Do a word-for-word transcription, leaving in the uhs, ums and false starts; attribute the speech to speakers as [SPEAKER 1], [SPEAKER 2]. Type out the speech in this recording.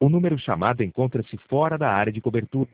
[SPEAKER 1] O número chamado encontra-se fora da área de cobertura.